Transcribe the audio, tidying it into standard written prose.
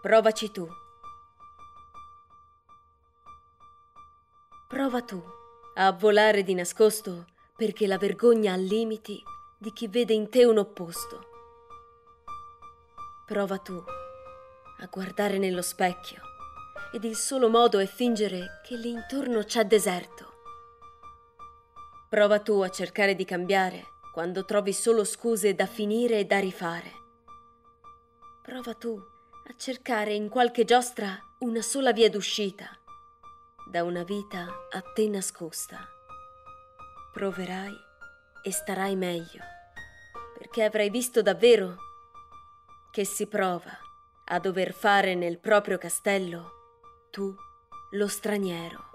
Provaci tu. Prova tu a volare di nascosto, perché la vergogna ha limiti di chi vede in te un opposto. Prova tu a guardare nello specchio ed il solo modo è fingere che lì intorno c'è deserto. Prova tu a cercare di cambiare quando trovi solo scuse da finire e da rifare. Prova tu a cercare in qualche giostra una sola via d'uscita da una vita a te nascosta. Proverai e starai meglio, perché avrai visto davvero che si prova a dover fare nel proprio castello tu lo straniero.